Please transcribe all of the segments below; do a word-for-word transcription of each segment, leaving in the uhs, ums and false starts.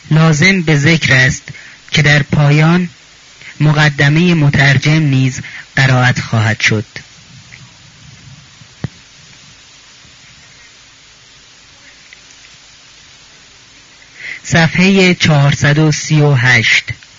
لازم به ذکر است که در پایان مقدمه مترجم نیز قرائت خواهد شد. صفحه چهارصد و سی و هشت.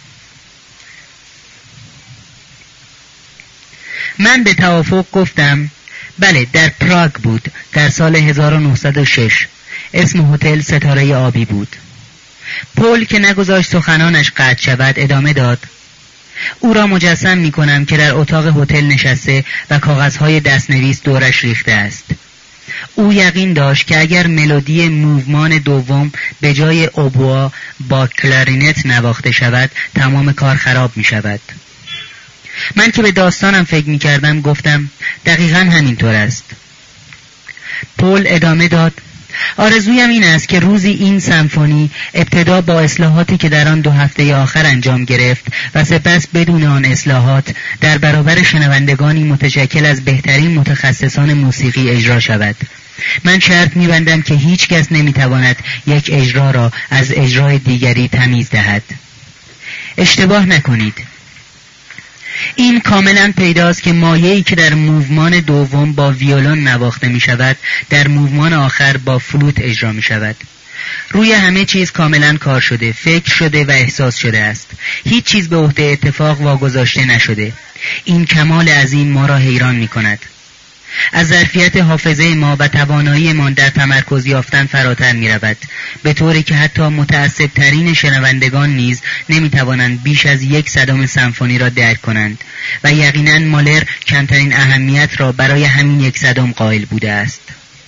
من به توافق گفتم بله، در پراگ بود، در سال هزار و نهصد و شش. اسم هتل ستاره آبی بود. پول که نگذاشت سخنانش قطع شود ادامه داد: او را مجسم می کنم که در اتاق هتل نشسته و کاغذهای دستنویس دورش ریخته است. او یقین داشت که اگر ملودی موومان دوم به جای اوبوا با کلارینت نواخته شود تمام کار خراب می شود. من که به داستانم فکر می کردم گفتم دقیقاً همینطور است. پول ادامه داد: آرزویم این است که روزی این سمفونی ابتدا با اصلاحاتی که در آن دو هفته آخر انجام گرفت و سپس بدون آن اصلاحات در برابر شنوندگانی متشکل از بهترین متخصصان موسیقی اجرا شود. من شرط می‌بندم که هیچ کس نمی‌تواند یک اجرا را از اجرای دیگری تمیز دهد. اشتباه نکنید. این کاملا پیداست که مایه‌ای که در موومان دوم با ویولون نواخته می شود در موومان آخر با فلوت اجرا می شود. روی همه چیز کاملا کار شده، فکر شده و احساس شده است. هیچ چیز به عهده اتفاق واگذاشته نشده. این کمال عظیم ما را حیران می کند. از ظرفیت حافظه ما و توانایی ما در تمرکز یافتن فراتر می رود، به طوری که حتی متعصب ترین شنوندگان نیز نمی توانند بیش از یک صدم سمفونی را درک کنند و یقیناً مالر کمترین اهمیت را برای همین یک صدم قائل بوده است.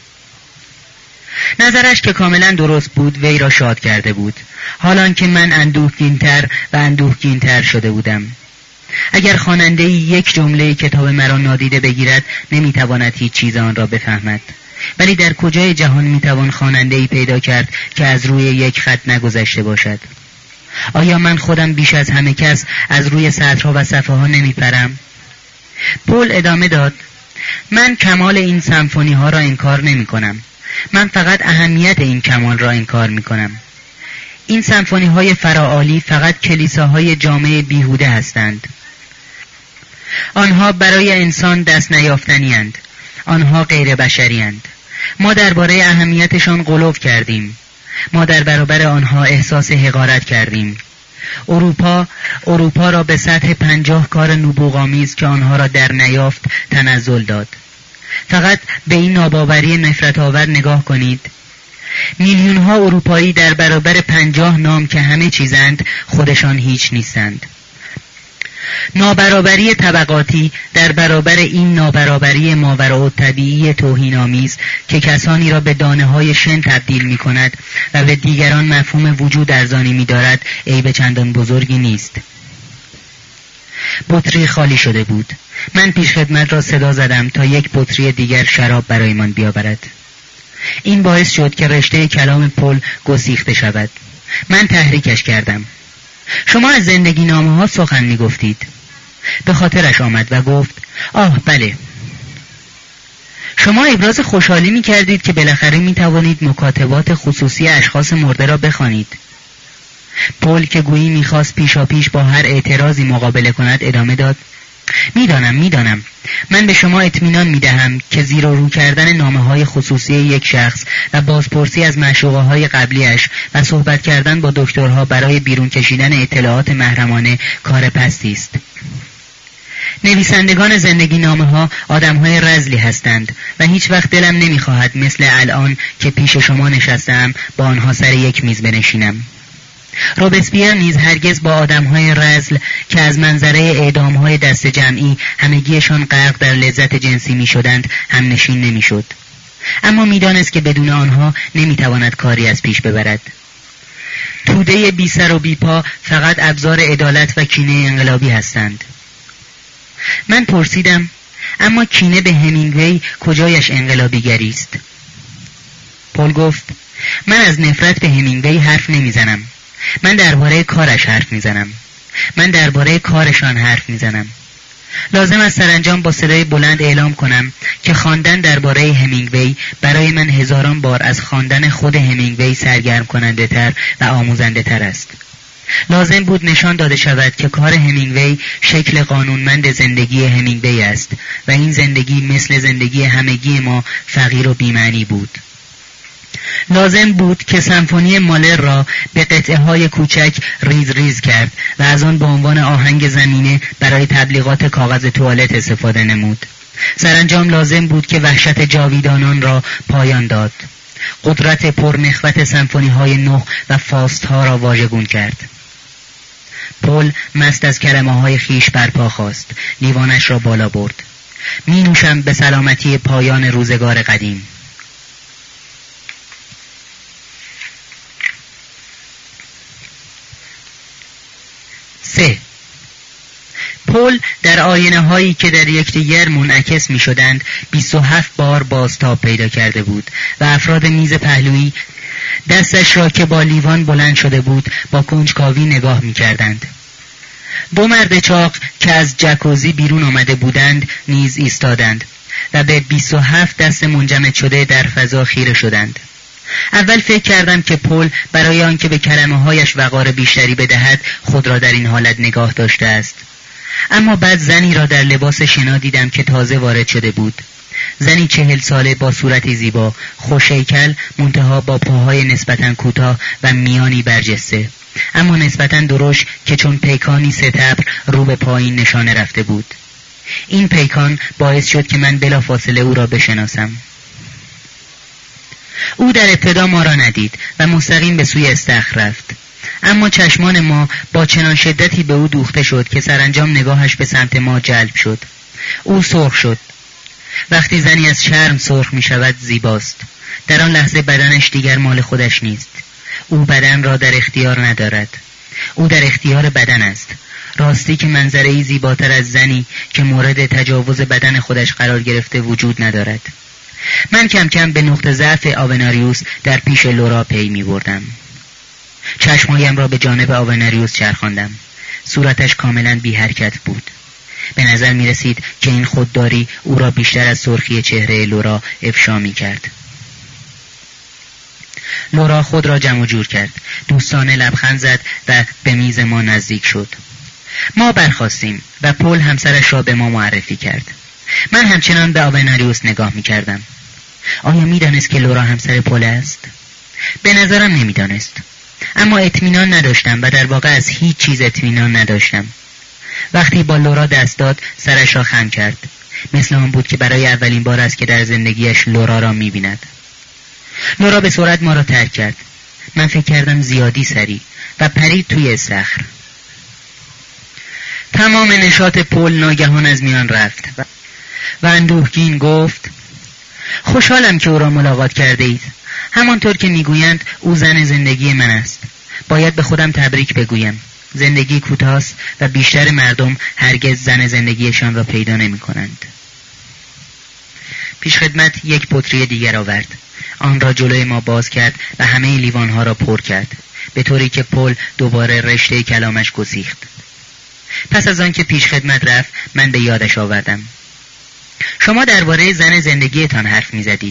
نظرش که کاملا درست بود وی را شاد کرده بود، حالان که من اندوهگین‌تر و اندوهگین‌تر شده بودم. اگر خواننده‌ای یک جمله کتاب مرا نادیده بگیرد نمیتواند هیچ چیز آن را بفهمد، ولی در کجای جهان میتوان خواننده‌ای پیدا کرد که از روی یک خط نگذشته باشد؟ آیا من خودم بیش از همه کس از روی سطرها و صفحه ها نمیپرم؟ پول ادامه داد: من کمال این سمفونی ها را انکار نمی کنم. من فقط اهمیت این کمال را انکار می کنم. این سمفونی های فراعالی فقط کلیساهای جامعه بیهوده هستند. آنها برای انسان دست نیافتنی اند. آنها غیر بشری اند. ما درباره اهمیتشان غلو کردیم. ما در برابر آنها احساس حقارت کردیم. اروپا اروپا را به سطح پنجاه کار نبوغامیز که آنها را در نیافت تنزل داد. فقط به این ناباوری نفرت آور نگاه کنید. میلیون ها اروپایی در برابر پنجاه نام که همه چیزند خودشان هیچ نیستند. نابرابری طبقاتی در برابر این نابرابری ماوراءالطبیعی توهین‌آمیز که کسانی را به دانه‌های شن تبدیل می‌کند و به دیگران مفهوم وجود ارزانی می‌دارد عیب چندان بزرگی نیست. بطری خالی شده بود. من پیشخدمت را صدا زدم تا یک بطری دیگر شراب برایمان بیاورد. این باعث شد که رشته کلام پل گسیخته شود. من تحریکش کردم. شما از زندگی نامه ها سخن می گفتید. به خاطرش آمد و گفت: آه بله. شما ابراز خوشحالی می کردید که بالاخره می توانید مکاتبات خصوصی اشخاص مرده را بخوانید. پل که گویی می خواست پیشا پیش با هر اعتراضی مقابله کند ادامه داد: میدانم میدانم من به شما اطمینان میدهم که زیر و رو کردن نامه های خصوصی یک شخص و بازپرسی از معشوقه های قبلیش و صحبت کردن با دکترها برای بیرون کشیدن اطلاعات محرمانه کار پستی است. نویسندگان زندگی نامه ها آدم های رذلی هستند و هیچ وقت دلم نمیخواهد مثل الان که پیش شما نشستم با آنها سر یک میز بنشینم. روبسپیر نیز هرگز با آدم‌های رذل که از منظره اعدام‌های دست جمعی همگیشان غرق در لذت جنسی می‌شدند هم نشین نمی‌شد. اما می‌دانست که بدون آنها نمی‌تواند کاری از پیش ببرد. توده بی سر و بی پا فقط ابزار عدالت و کینه انقلابی هستند. من پرسیدم: اما کینه به همینگوی کجایش انقلابیگری است؟ پل گفت: من از نفرت به همینگوی حرف نمی‌زنم. من درباره کارش حرف میزنم. من درباره کارشان حرف میزنم. لازم است سرانجام با صدای بلند اعلام کنم که خواندن درباره همینگوی برای من هزاران بار از خواندن خود همینگوی سرگرم کننده تر و آموزنده تر است. لازم بود نشان داده شود که کار همینگوی شکل قانونمند زندگی همینگوی است و این زندگی مثل زندگی همگی ما فقیر و بی‌معنی بود. لازم بود که سمفونی مالر را به قطعه های کوچک ریز ریز کرد و از آن به عنوان آهنگ زمینه برای تبلیغات کاغذ توالت استفاده نمود. سرانجام لازم بود که وحشت جاویدانان را پایان داد. قدرت پرنخوت سمفونی های نو و فاست ها را واژگون کرد. پل مست از کلمه های خیش برپا خواست. لیوانش را بالا برد. می نوشم به سلامتی پایان روزگار قدیم. سه. پل در آینه هایی که در یکدیگر منعکس می شدند بیست و هفت بار بازتاب پیدا کرده بود و افراد میز پهلویی دستش را که با لیوان بلند شده بود با کنجکاوی نگاه می کردند. دو مرد چاق که از جکوزی بیرون آمده بودند نیز ایستادند و به بیست و هفت دست منجمد شده در فضا خیره شدند. اول فکر کردم که پل برای آنکه به کلمه هایش وقار بیشتری بدهد خود را در این حالت نگاه داشته است. اما بعد زنی را در لباس شنا دیدم که تازه وارد شده بود. زنی چهل ساله با صورتی زیبا، خوش‌هیکل، منتها با پاهای نسبتاً کوتاه و میانی برجسته، اما نسبتاً درشت که چون پیکانی ستبر رو به پایین نشانه رفته بود. این پیکان باعث شد که من بلافاصله او را بشناسم. او در ابتدا ما را ندید و مستقیم به سوی استخر رفت، اما چشمان ما با چنان شدتی به او دوخته شد که سرانجام نگاهش به سمت ما جلب شد. او سرخ شد. وقتی زنی از شرم سرخ می شود زیباست. در آن لحظه بدنش دیگر مال خودش نیست. او بدن را در اختیار ندارد. او در اختیار بدن است. راستی که منظره‌ای زیباتر از زنی که مورد تجاوز بدن خودش قرار گرفته وجود ندارد. من کم کم به نقطه ضعف آوناریوس در پیش لورا پی می بردم. چشمایم را به جانب آوناریوس چرخاندم. صورتش کاملا بی حرکت بود. به نظر می رسید که این خودداری او را بیشتر از سرخی چهره لورا افشا می کرد. لورا خود را جمع جور کرد. دوستانه لبخند زد و به میز ما نزدیک شد. ما برخاستیم و پل همسرش را به ما معرفی کرد. من همچنان به آوناریوس نگاه می کردم. آیا می دانست که لورا همسر پل است؟ به نظرم نمی دانست. اما اطمینان نداشتم و در واقع از هیچ چیز اطمینان نداشتم. وقتی با لورا دست داد سرش را خم کرد. مثل آن بود که برای اولین بار است که در زندگیش لورا را می بیند. لورا به سرعت ما را ترک کرد. من فکر کردم زیادی سریع و پرید توی استخر. تمام نشاط پل ناگهان از میان رفت و اندوهگین گفت: خوشحالم که او را ملاقات کرده اید. همانطور که میگویند او زن زندگی من است. باید به خودم تبریک بگویم. زندگی کوتاست و بیشتر مردم هرگز زن زندگیشان را پیدا نمی کنند. پیشخدمت یک پتری دیگر آورد. آن را جلوی ما باز کرد و همه لیوانها را پر کرد، به طوری که پل دوباره رشته کلامش گسیخت. پس از آن که پیشخدمت رفت من به یادش آوردم. شما درباره زن زندگیتان حرف می زدید.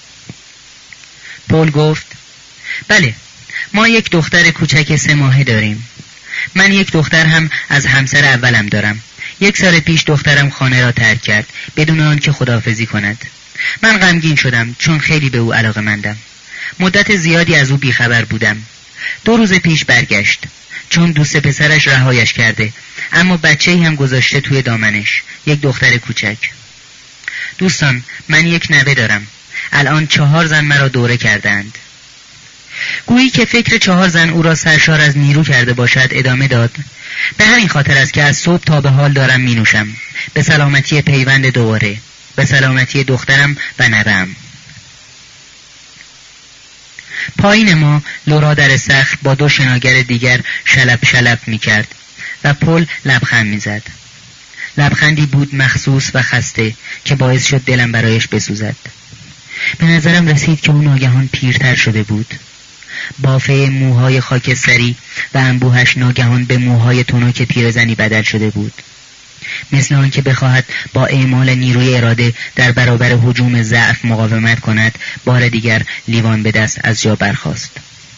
پل گفت: بله، ما یک دختر کوچک سه ماهه داریم. من یک دختر هم از همسر اولم دارم. یک سال پیش دخترم خانه را ترک کرد بدون آنکه خداحافظی کند. من غمگین شدم چون خیلی به او علاقه‌مندم. مدت زیادی از او بیخبر بودم. دو روز پیش برگشت چون دوست پسرش رهایش کرده، اما بچه‌ای هم گذاشته توی دامنش، یک دختر کوچک. دوستان، من یک نوه دارم. الان چهار زن مرا دوره کردند. گویی که فکر چهار زن او را سرشار از نیرو کرده باشد ادامه داد: به همین خاطر است که از صبح تا به حال دارم می نوشم. به سلامتی پیوند دوباره، به سلامتی دخترم و نوه‌ام. پایین ما لورا در استخر با دو شناگر دیگر شلپ شلپ می کرد و پل لبخند می زد. لبخندی بود مخصوص و خسته که باعث شد دلم برایش بسوزد. به نظرم رسید که او ناگهان پیرتر شده بود. بافه موهای خاکستری و انبوهش ناگهان به موهای تنک پیرزنی بدل شده بود. مثل آن که بخواهد با اعمال نیروی اراده در برابر هجوم ضعف مقاومت کند، بار دیگر لیوان به دست از جا برخاست.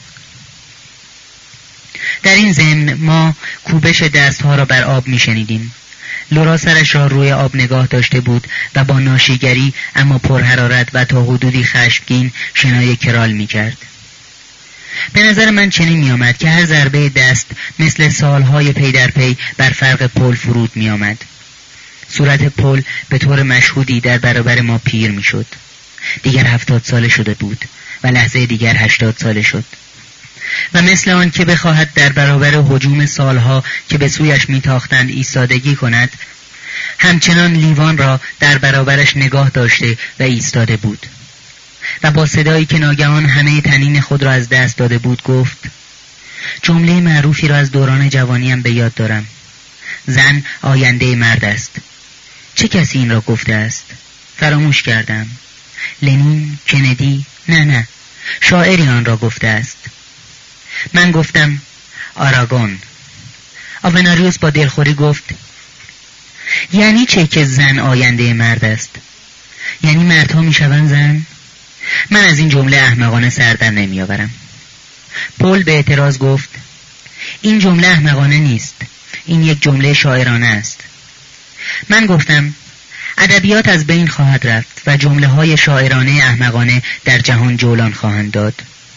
در این ضمن ما کوبش دستها را بر آب می شنیدیم. لورا سرش را روی آب نگاه داشته بود و با ناشیگری اما پرحرارت و تا حدودی خشمگین شنای کرال می کرد. به نظر من چنین می آمد که هر ضربه دست مثل سالهای پی در پی بر فرق پل فرود می آمد. صورت پل به طور مشهودی در برابر ما پیر می شد. دیگر هفتاد ساله شده بود و لحظه دیگر هشتاد ساله شد. و مثل آن که بخواهد در برابر هجوم سالها که به سویش میتاختند ایستادگی کند، همچنان لیوان را در برابرش نگاه داشته و ایستاده بود و با صدایی که ناگهان همه طنین خود را از دست داده بود گفت: جمله معروفی را از دوران جوانیم به یاد دارم. زن آینده مرد است. چه کسی این را گفته است؟ فراموش کردم. لنین، کندی؟ نه نه، شاعری آن را گفته است. من گفتم آراگون. آوناریوس با دلخوری گفت: یعنی چه که زن آینده مرد است؟ یعنی مردها میشوند زن؟ من از این جمله احمقانه سر در نمیآورم. پل به اعتراض گفت: این جمله احمقانه نیست، این یک جمله شاعرانه است. من گفتم ادبیات از بین خواهد رفت و جمله های شاعرانه احمقانه در جهان جولان خواهند داد.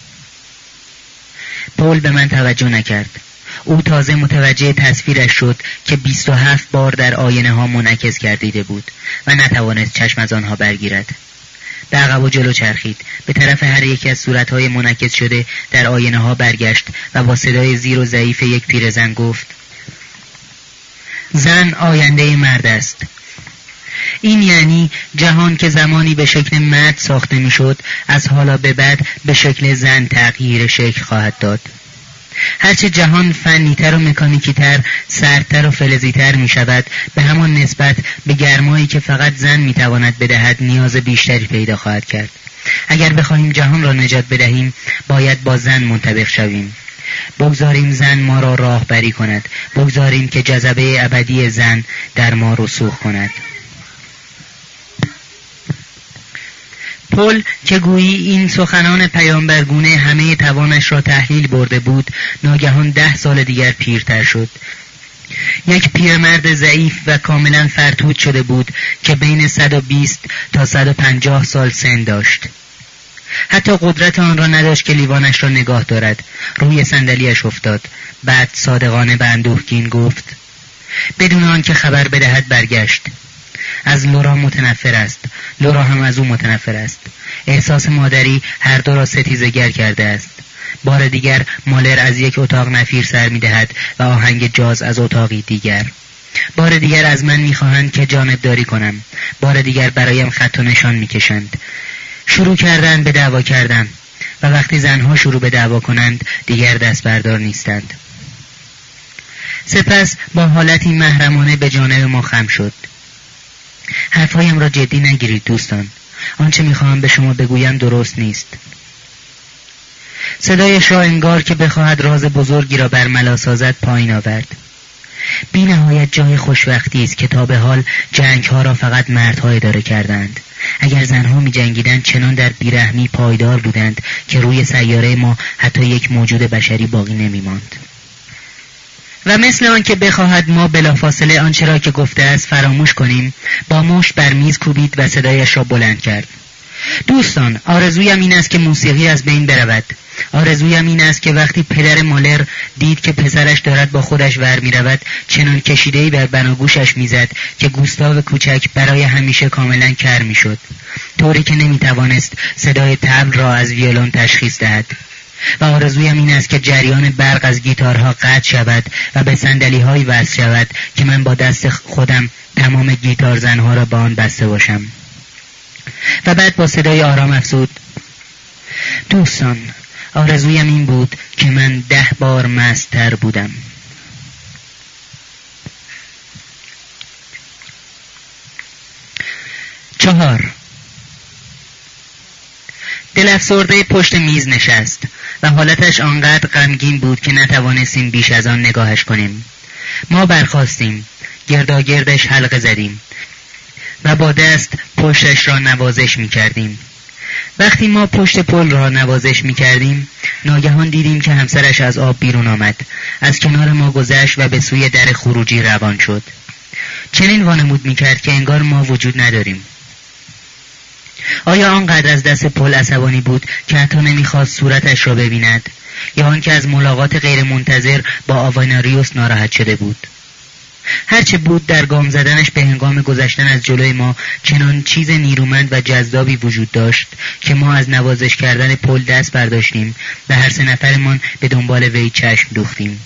پل به من توجه نکرد. او تازه متوجه تصویرش شد که بیست و هفت بار در آینه ها منعکس گردیده بود و نتوانست چشم از آنها برگیرد. به عقب و جلو چرخید، به طرف هر یکی از صورتهای منعکس شده در آینه ها برگشت و با صدای زیر و ضعیف یک پیرزن گفت: زن آینده مرد است. این یعنی جهان که زمانی به شکل مرد ساخته میشد، از حالا به بعد به شکل زن تغییر شکل خواهد داد. هرچه جهان فنیتر و مکانیکیتر، سردتر و فلزیتر می شود، به همان نسبت به گرمایی که فقط زن می تواند بدهد نیاز بیشتری پیدا خواهد کرد. اگر بخواهیم جهان را نجات بدهیم، باید با زن منطبق شویم. بگذاریم زن ما را راهبری کند. بگذاریم که جذبه ابدی زن در ما رسوخ کند. پل که گویی این سخنان پیامبرگونه همه توانش را تحلیل برده بود، ناگهان ده سال دیگر پیرتر شد. یک پیرمرد ضعیف و کاملا فرتود شده بود که بین صد و بیست تا صد و پنجاه سال سن داشت. حتی قدرت آن را نداشت که لیوانش را نگاه دارد. روی صندلیاش افتاد. بعد صادقانه به اندوهگین گفت: بدون آن که خبر بدهد برگشت. از لورا متنفر است. لورا هم از او متنفر است. احساس مادری هر دو را ستیزگر کرده است. بار دیگر مالر از یک اتاق نفیر سر می دهد و آهنگ جاز از اتاقی دیگر. بار دیگر از من می خواهند که جانبداری کنم. بار دیگر برایم خط و نشان می کشند. شروع کردن به دعوا کردن و وقتی زنها شروع به دعوا کنند دیگر دست بردار نیستند. سپس با حالتی محرمانه به جانب ما خم شد: حرفهایم را جدی نگیرید دوستان. آنچه میخواهم به شما بگویم درست نیست. صدایش را انگار که بخواهد راز بزرگی را برملا سازد پایین آورد. بی نهایت جای خوشوقتی است که تا به حال جنگ ها را فقط مردها اداره کردند. اگر زنها می جنگیدند چنان در بیرحمی پایدار بودند که روی سیاره ما حتی یک موجود بشری باقی نمی ماند. و مثل آن که بخواهد ما بلافاصله آنچه را که گفته است فراموش کنیم، با مشت بر میز کوبید و صدایش را بلند کرد: دوستان، آرزویم این است که موسیقی از بین برود. آرزویم این است که وقتی پدر مالر دید که پسرش دارد با خودش ور می رود، چنان کشیده‌ای بر بناگوشش می زد که گوستاو کوچک برای همیشه کاملا کر می شد، طوری که نمی توانست صدای طبل را از ویولون تشخیص دهد. و آرزویم این است که جریان برق از گیتارها قطع شود و به صندلی‌هایی وصل شود که من با دست خودم تمام گیتار زنها را به آن بسته باشم. و بعد با صدای آرام افزود: دوستان، آرزویم این بود که من ده بار مست‌تر بودم. چهار. دل افسرده پشت میز نشست و حالتش آنقدر غمگین بود که نتوانستیم بیش از آن نگاهش کنیم. ما برخاستیم، گرداگردش حلقه زدیم و با دست پشتش را نوازش می کردیم. وقتی ما پشت پل را نوازش می کردیم، ناگهان دیدیم که همسرش از آب بیرون آمد، از کنار ما گذشت و به سوی در خروجی روان شد. چنین وانمود می کرد که انگار ما وجود نداریم. آیا آنقدر از دست پل عصبانی بود که حتی نمیخواست صورتش را ببیند، یا آنکه از ملاقات غیر منتظر با آواناریوس ناراحت شده بود؟ هرچه بود در گام زدنش به هنگام گذشتن از جلوی ما چنان چیز نیرومند و جذابی وجود داشت که ما از نوازش کردن پل دست برداشتیم و هر سه نفرمان به دنبال وی چشم دوختیم.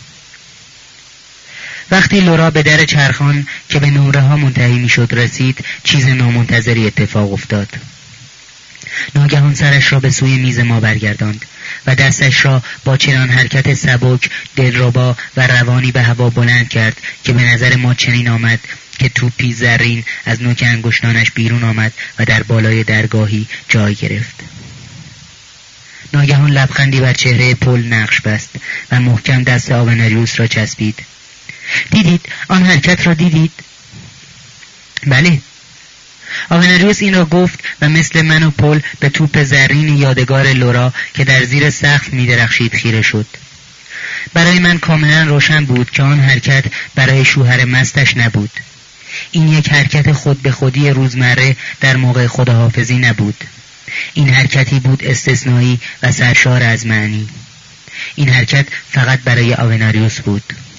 وقتی لورا به در چرخان که به نمره ها منتهی می شد رسید، چیز نامنتظری اتفاق افتاد. ناگهان سرش را به سوی میز ما برگرداند و دستش را با چنان حرکت سبک، دلربا و روانی به هوا بلند کرد که به نظر ما چنین آمد که توپی زرین از نوک انگشتانش بیرون آمد و در بالای درگاهی جای گرفت. ناگهان لبخندی بر چهره پل نقش بست و محکم دست آواناریوس را چسبید. دیدید؟ آن حرکت را دیدید؟ بله. آواناریوس این را گفت و مثل من و پل به توپ زرین یادگار لورا که در زیر سقف می درخشید خیره شد. برای من کاملا روشن بود که آن حرکت برای شوهر مستش نبود. این یک حرکت خود به خودی روزمره در موقع خداحافظی نبود. این حرکتی بود استثنایی و سرشار از معنی. این حرکت فقط برای آواناریوس بود.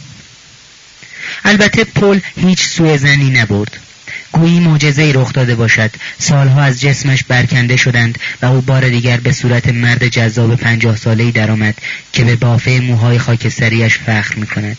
البته پل هیچ سوء ظنی نبرد. گویی معجزه‌ای رخ داده باشد. سالها از جسمش برکنده شدند و او بار دیگر به صورت مرد جذاب پنجاه ساله‌ای درآمد که به بافه موهای خاکستریش فخر می‌کند.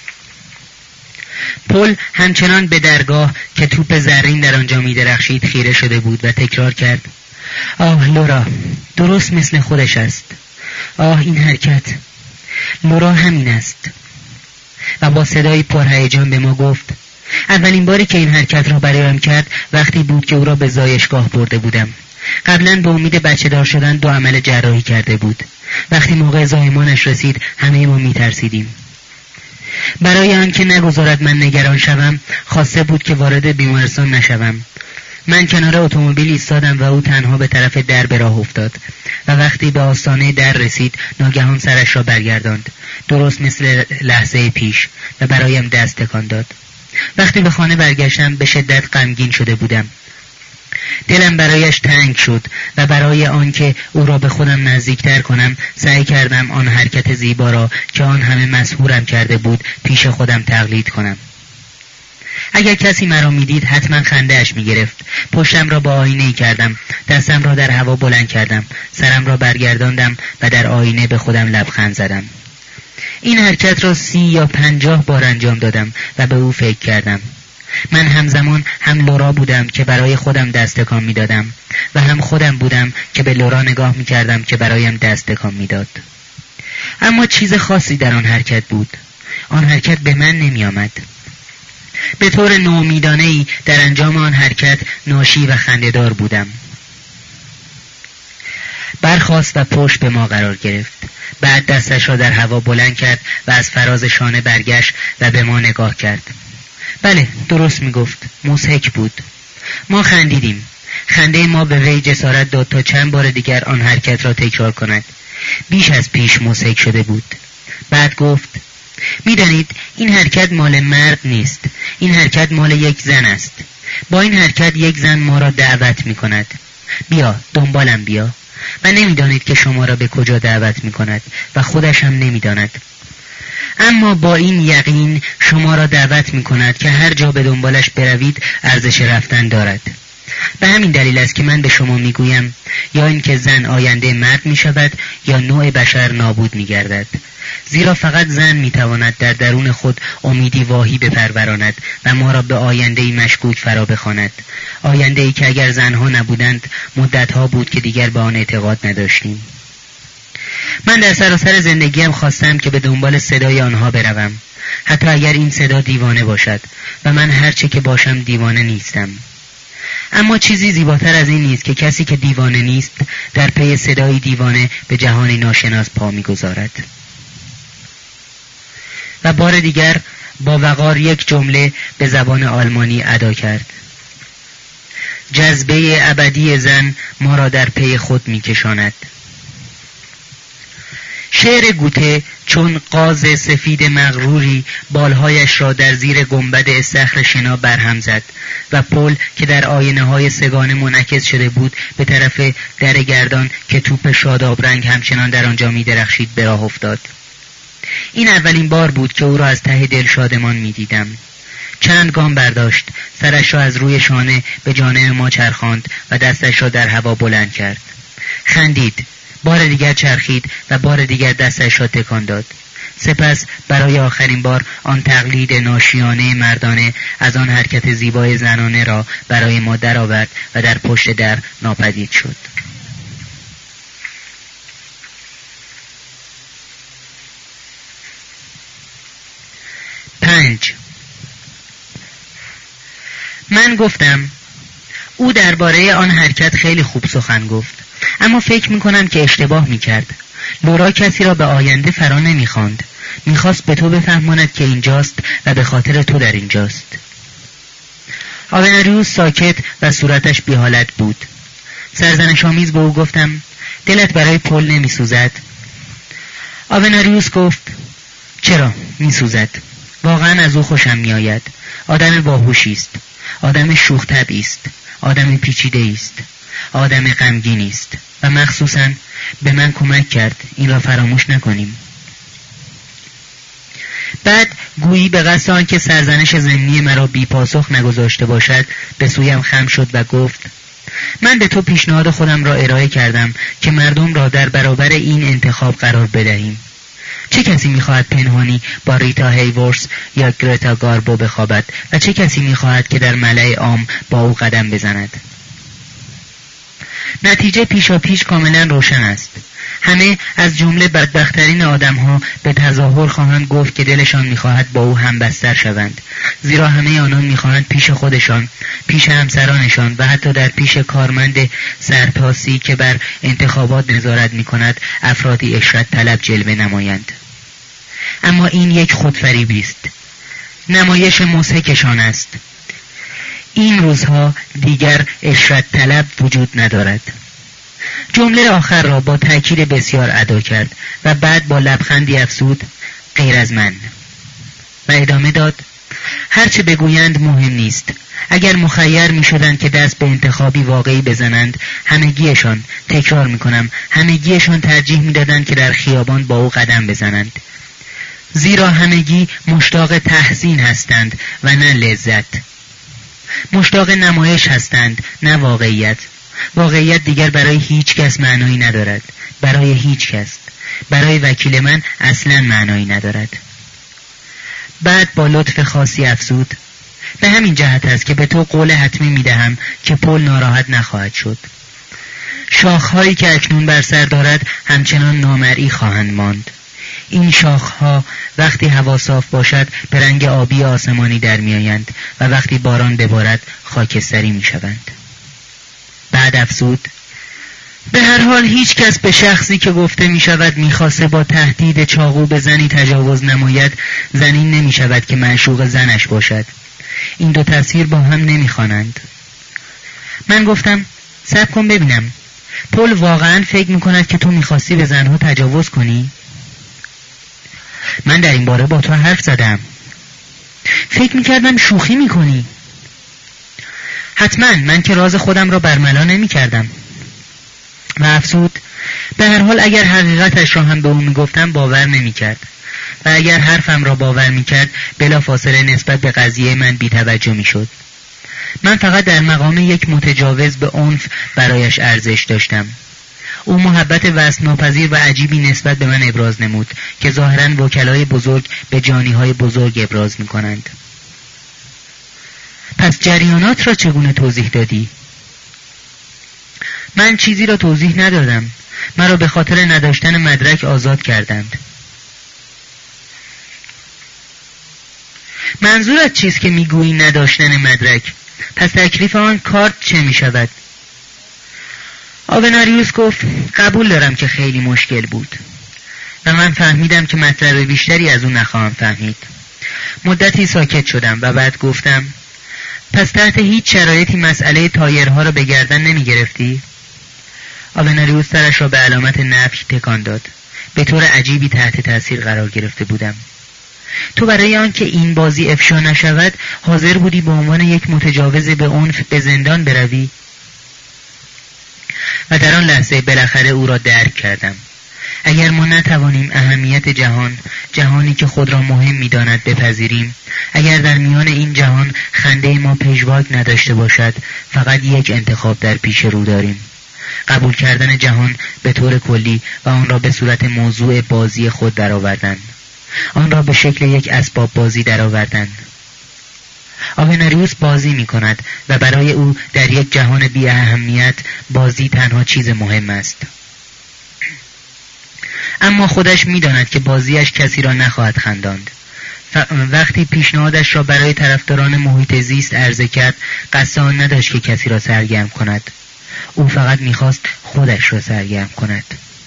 پل همچنان به درگاه که توپ زرین در آنجا می‌درخشید خیره شده بود و تکرار کرد: آه لورا، درست مثل خودش است. آه این حرکت، لورا همین است. و با صدایی پرهیجان به ما گفت: اولین باری که این حرکت را برایم کرد وقتی بود که او را به زایشگاه برده بودم. قبلا به امید بچه دار شدن دو عمل جراحی کرده بود. وقتی موقع زایمانش رسید همه ما می ترسیدیم. برای آنکه نگذارد من نگران شوم خواسته بود که وارد بیمارستان نشوم. من کنار اتومبیل ایستادم و او تنها به طرف در به راه افتاد و وقتی به آستانه در رسید ناگهان سرش را برگرداند، درست مثل لحظه پیش، و برایم دست تکان داد. وقتی به خانه برگشتم به شدت غمگین شده بودم. دلم برایش تنگ شد و برای آنکه او را به خودم نزدیکتر کنم سعی کردم آن حرکت زیبا را که آن همه مسحورم کرده بود پیش خودم تقلید کنم. اگر کسی مرا میدید حتما خنده‌اش میگرفت. پشتم را با آینه کردم، دستم را در هوا بلند کردم، سرم را برگرداندم و در آینه به خودم لبخند زدم. این حرکت را سی یا پنجاه بار انجام دادم و به او فکر کردم. من همزمان هم لورا بودم که برای خودم دست تکان میدادم و هم خودم بودم که به لورا نگاه میکردم که برایم دست تکان میداد. اما چیز خاصی در آن حرکت بود. آن حرکت به من نمی آمد. به طور نومیدانه‌ای در انجام آن حرکت ناشی و خنده‌دار بودم. برخاست و پشت به ما قرار گرفت. بعد دستش را در هوا بلند کرد و از فراز شانه برگشت و به ما نگاه کرد. بله، درست می گفت. مضحک بود. ما خندیدیم. خنده ما به وی جسارت داد تا چند بار دیگر آن حرکت را تکرار کند. بیش از پیش مضحک شده بود. بعد گفت: میدانید این حرکت مال مرد نیست. این حرکت مال یک زن است. با این حرکت یک زن ما را دعوت می کند. بیا، دنبالم بیا. و نمیدانید که شما را به کجا دعوت می کند و خودش هم نمیداند. اما با این یقین شما را دعوت می کند که هر جا به دنبالش بروید ارزش رفتن دارد. به همین دلیل است که من به شما می گویم یا اینکه زن آینده مرد می شود یا نوع بشر نابود می گردد. زیرا فقط زن می تواند در درون خود امیدی واهی بپروراند و ما را به آینده‌ای مشکوک فرا بخواند. آینده‌ای که اگر زنها نبودند مدتها بود که دیگر به آن اعتقاد نداشتیم. من در سراسر زندگیم خواستم که به دنبال صدای آنها بروم، حتی اگر این صدا دیوانه باشد، و من هرچه که باشم دیوانه نیستم. اما چیزی زیباتر از این نیست که کسی که دیوانه نیست در پی صدای دیوانه به جهانی ناشناس پا می‌گذارد. و بار دیگر با وقار یک جمله به زبان آلمانی ادا کرد: جذبه ابدی زن ما را در پی خود می کشاند. شعر گوته چون قاز سفید مغروری بالهایش را در زیر گنبد استخر شنا برهم زد و پل که در آینه های سگانه منعکس شده بود به طرف در گردان که توپ شاداب رنگ همچنان در آنجا می درخشید به راه افتاد. این اولین بار بود که او را از ته دل شادمان می دیدم. چند گام برداشت، سرش را از روی شانه به جانب ما چرخاند و دستش را در هوا بلند کرد. خندید، بار دیگر چرخید و بار دیگر دستش را تکان داد. سپس برای آخرین بار آن تقلید ناشیانه مردانه از آن حرکت زیبای زنانه را برای ما درآورد و در پشت در ناپدید شد. پنج. من گفتم او درباره آن حرکت خیلی خوب سخن گفت، اما فکر میکنم که اشتباه میکرد. لورا کسی را به آینده فرا نمیخواند، میخواست به تو بفهماند که اینجاست و به خاطر تو در اینجاست. آوناریوس ساکت و صورتش بی حالت بود. سرزنش آمیز به او گفتم دلت برای پل نمیسوزد؟ آوناریوس گفت چرا میسوزد، واقعا از او خوشم میآید. آدم باهوشی است، آدم شوخ طبعی است، آدم پیچیده است، آدم غمگین است و مخصوصاً به من کمک کرد. این را فراموش نکنیم. بعد گویی به قصد آنکه سرزنش ضمنی مرا بی پاسخ نگذاشته باشد به سویم خم شد و گفت من به تو پیشنهاد خودم را ارائه کردم که مردم را در برابر این انتخاب قرار بدهیم. چه کسی می‌خواهد پنهانی با ریتا هیورس یا گرتا گاربو بخوابد و چه کسی می‌خواهد که در ملأ عام با او قدم بزند؟ نتیجه پیشا پیش کاملا روشن است. همه از جمله بدبخترین آدم‌ها به تظاهر خواهند گفت که دلشان می‌خواهد با او هم بستر شوند، زیرا همه آنان می‌خواهند پیش خودشان، پیش همسرانشان و حتی در پیش کارمند سرتاسی که بر انتخابات نظارت می‌کند افرادی عشرت طلب جلوه نمایند. اما این یک خودفریبی است، نمایش مضحکشان است. این روزها دیگر عشرت طلب وجود ندارد. جمله آخر را با تأکید بسیار ادا کرد و بعد با لبخندی افزود غیر از من و ادامه داد هرچه بگویند مهم نیست. اگر مخیر می شدند که دست به انتخابی واقعی بزنند، همگیشان، تکرار می کنم، همگیشان ترجیح می دادند که در خیابان با او قدم بزنند، زیرا همگی مشتاق تحسین هستند و نه لذت. مشتاق نمایش هستند نه واقعیت. واقعیت دیگر برای هیچ کس معنایی ندارد. برای هیچ کس، برای وکیل من اصلا معنایی ندارد. بعد با لطف خاصی افزود به همین جهت است که به تو قول حتمی میدهم که پل ناراحت نخواهد شد. شاخهایی که اکنون بر سر دارد همچنان نامرئی خواهند ماند. این شاخها وقتی هوا صاف باشد به رنگ آبی آسمانی در میآیند و وقتی باران ببارد خاکستری میشوند. بعد افزود به هر حال هیچ کس به شخصی که گفته می شود می خواسته با تهدید چاقو به زنی تجاوز نماید زنی نمی شود که معشوق زنش باشد. این دو تفسیر با هم نمی خوانند. من گفتم صبر کن ببینم، پل واقعا فکر می کند که تو می خواستی به زنها تجاوز کنی؟ من در این باره با تو حرف زدم. فکر می کردم شوخی می کنی. حتما، من که راز خودم را برملا نمی کردم. و افسود به هر حال اگر حقیقتش را هم به او می گفتم باور نمی کرد و اگر حرفم را باور می کرد بلا فاصله نسبت به قضیه من بی توجه می شد. من فقط در مقام یک متجاوز به عنف برایش ارزش داشتم. او محبت وصف ناپذیر و عجیبی نسبت به من ابراز نمود که ظاهراً وکلای بزرگ به جانیهای بزرگ ابراز می کنند. پس جریانات را چگونه توضیح دادی؟ من چیزی را توضیح ندادم. مرا به خاطر نداشتن مدرک آزاد کردند. منظورت چیست که میگویی نداشتن مدرک؟ پس تکلیف آن کارت چه می شود؟ آوناریوس گفت قبول دارم که خیلی مشکل بود. و من فهمیدم که مطلب بیشتری از اون نخواهم فهمید. مدتی ساکت شدم و بعد گفتم پس تحت هیچ شرایطی مسئله تایرها را به گردن نمی گرفتی؟ آوناریوس سرش را به علامت نفی تکان داد. به طور عجیبی تحت تاثیر قرار گرفته بودم. تو برای آنکه این بازی افشا نشود حاضر بودی به عنوان یک متجاوز به عنف به زندان بروی؟ و در آن لحظه بالاخره او را درک کردم. اگر ما نتوانیم اهمیت جهان، جهانی که خود را مهم می‌داند بپذیریم، اگر در میان این جهان خنده ما پژواک نداشته باشد، فقط یک انتخاب در پیش رو داریم: قبول کردن جهان به طور کلی و آن را به صورت موضوع بازی خود درآوردن، آن را به شکل یک اسباب بازی درآوردن. آوناریوس بازی می کند و برای او در یک جهان بی اهمیت بازی تنها چیز مهم است. اما خودش می داند که بازیش کسی را نخواهد خنداند. وقتی پیشنهادش را برای طرفداران محیط زیست عرضه کرد، قصد آن نداشت که کسی را سرگرم کند. او فقط می خواست خودش را سرگرم کند.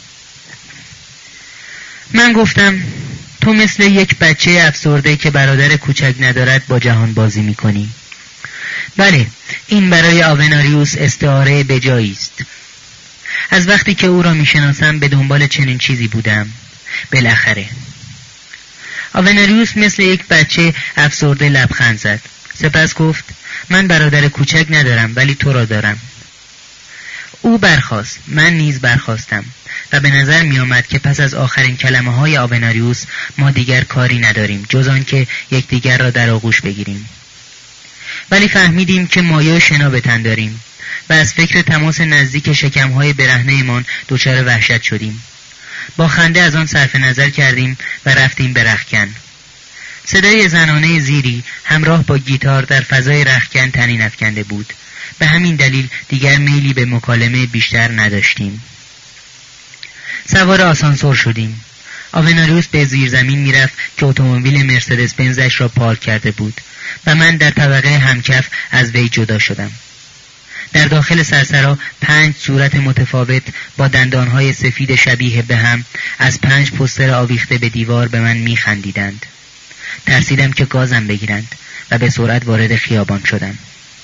من گفتم تو مثل یک بچه افسرده که برادر کوچک ندارد با جهان بازی می کنی. بله، این برای آوناریوس استعاره بجایی است. از وقتی که او را می شناسم به دنبال چنین چیزی بودم. بالاخره آوناریوس مثل یک بچه افسرده لبخند زد. سپس گفت من برادر کوچک ندارم ولی تو را دارم. او برخاست، من نیز برخاستم و به نظر می آمد که پس از آخرین کلمه های آوناریوس ما دیگر کاری نداریم جز آن که یکدیگر را در آغوش بگیریم. ولی فهمیدیم که مایه شنا به تن داریم و از فکر تماس نزدیک شکم‌های برهنه‌مان دچار وحشت شدیم. با خنده از آن صرف نظر کردیم و رفتیم به رختکن. صدای زنانه زیری همراه با گیتار در فضای رختکن طنین افکنده بود. به همین دلیل دیگر میلی به مکالمه بیشتر نداشتیم. سوار آسانسور شدیم. آوناریوس به زیرزمین میرفت که اتومبیل مرسدس بنزش را پارک کرده بود و من در طبقه همکف از وی جدا شدم. در داخل سرسرا پنج صورت متفاوت با دندانهای سفید شبیه به هم از پنج پوستر آویخته به دیوار به من میخندیدند. ترسیدم که گازم بگیرند و به سرعت وارد خیابان شدم.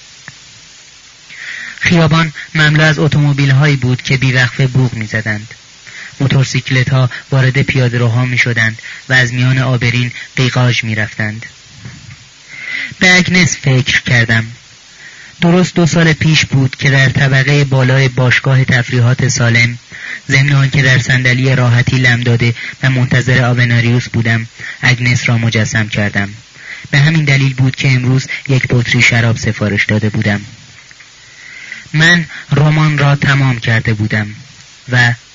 خیابان مملو از اتومبیل‌هایی بود که بیوقفه بوق می‌زدند. موتورسیکلت‌ها وارد پیاده‌روها می‌شدند و از میان آبرین قیقاج می‌رفتند. به اگنس فکر کردم. درست دو سال پیش بود که در طبقه بالای باشگاه تفریحات سالم، ضمن آنکه در صندلی راحتی لم داده و منتظر آوناریوس بودم، اگنس را مجسم کردم. به همین دلیل بود که امروز یک بطری شراب سفارش داده بودم. من رمان را تمام کرده بودم و